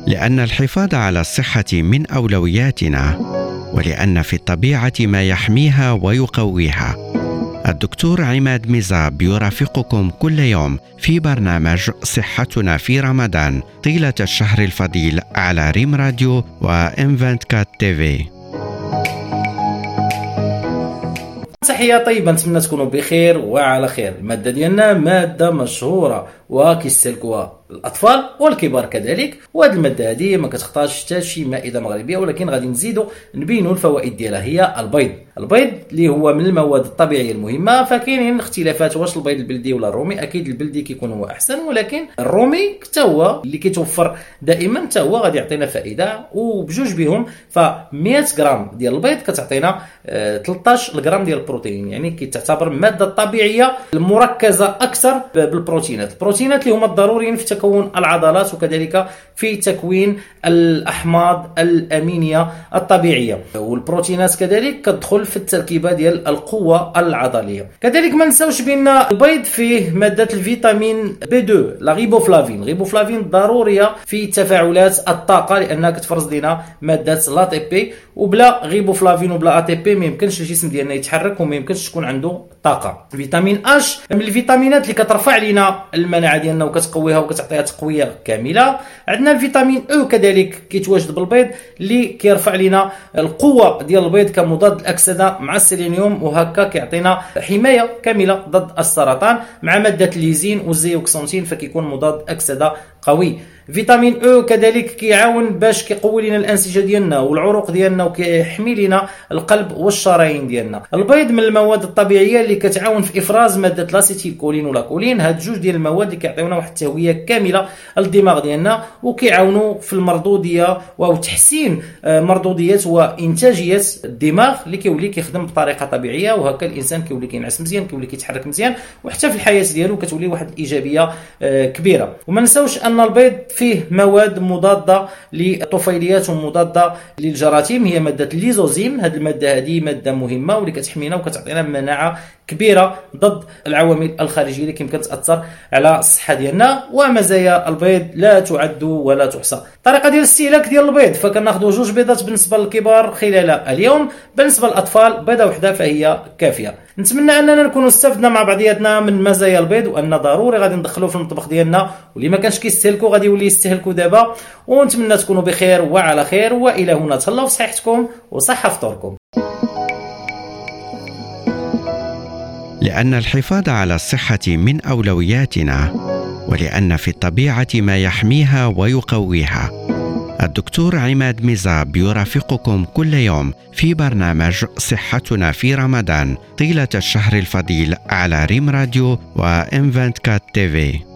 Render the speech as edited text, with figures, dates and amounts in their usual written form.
لأن الحفاظ على الصحة من أولوياتنا، ولأن في الطبيعة ما يحميها ويقويها. الدكتور عماد ميزاب يرافقكم كل يوم في برنامج صحتنا في رمضان طيلة الشهر الفضيل على ريم راديو وإم24 تيفي. تحية طيبة، نتمنى تكونوا بخير وعلى خير. المادة ديالنا مادة مشهورة وكيستهلكوها الأطفال والكبار كذلك، وهذه المادة هذه ما كتخطاش حتى شي مائدة مغربية، ولكن غادي نزيدوا نبينوا الفوائد ديالها. هي البيض اللي هو من المواد الطبيعية المهمة. فكاينين اختلافات واش البيض البلدي ولا الرومي. أكيد البلدي كيكون هو أحسن، ولكن الرومي حتى هو اللي كيتوفر دائما حتى هو غادي يعطينا فائدة. وبجوج بهم ف 100 غرام ديال البيض كتعطينا 13 غرام ديال البروتين، يعني كتعتبر مادة طبيعية المركزة أكثر بالبروتينات. البروتينات اللي هما الضروريين في تكون العضلات وكذلك في تكوين الأحماض الأمينية الطبيعية، والبروتينات كذلك كتدخل في التركيبة ديال القوة العضلية. كذلك ما نساوش بأن البيض فيه مادة الفيتامين B2 لا غيبوفلافين ضرورية في تفاعلات الطاقة، لأنها كتفرز لنا مادة l'ATP، وبلا غيبوفلافين وبلا ATP ما يمكنش الجسم ديالنا يتحرك وما يمكنش تكون عنده طاقة. فيتامين H من الفيتامينات اللي كترفع لنا المناعة ديالنا وكتقويها وكتعطيها تقوية كاملة. عندنا الفيتامين او كذلك كيتواجد بالبيض اللي كيرفع لنا القوة ديال البيض كمضاد الأكسدة مع السيلينيوم، وهكا كيعطينا حماية كاملة ضد السرطان، مع مادة الليزين والزيوكسانتين فكيكون مضاد أكسدة قوي. فيتامين او كذلك كيعاون باش كيقوي لنا الانسجه ديالنا والعروق ديالنا وكيحمي لنا القلب والشرايين ديالنا. البيض من المواد الطبيعيه اللي كتعاون في افراز ماده لاسيتيلكولين ولا كولين. هاد جوج ديال المواد اللي كيعطيونا واحد التهويه كامله للدماغ ديالنا وكيعاونوا في المردوديه وتحسين مردوديه وانتاجيه الدماغ اللي كيولي كيخدم بطريقه طبيعيه، وهكا الانسان كيولي كينعس مزيان، كيولي كيتحرك مزيان، وحتى في الحياه ديالو كتولي واحد الايجابيه كبيره. وما نساوش ان البيض فيه مواد مضادة للطفيليات ومضادة للجراثيم، هي مادة الليزوزيم. هذه المادة هذه مادة مهمة واللي كتحمينا وكتعطينا مناعة كبيرة ضد العوامل الخارجية اللي يمكن تأثر على الصحة ديالنا. ومزايا البيض لا تعد ولا تحصى. الطريقة ديال الاستهلاك ديال البيض، فكناخذوا 2 بيضات بالنسبة للكبار خلال اليوم، بالنسبة للأطفال بيضة واحدة فهي كافية. نتمنى أننا نكونوا استفدنا مع بعضياتنا من مزايا البيض، وأن ضروري غادي ندخلوه في المطبخ ديالنا، واللي ما كانش كيستهلكوا غادي يولي يستهلكوا دابا. ونتمنى تكونوا بخير وعلى خير، وإلى هنا تهلاو في صحتكم وصحة فطوركم. لأن الحفاظ على الصحة من أولوياتنا، ولأن في الطبيعة ما يحميها ويقويها. الدكتور عماد ميزاب يرافقكم كل يوم في برنامج صحتنا في رمضان طيلة الشهر الفضيل على ريم راديو وإم24 تيفي.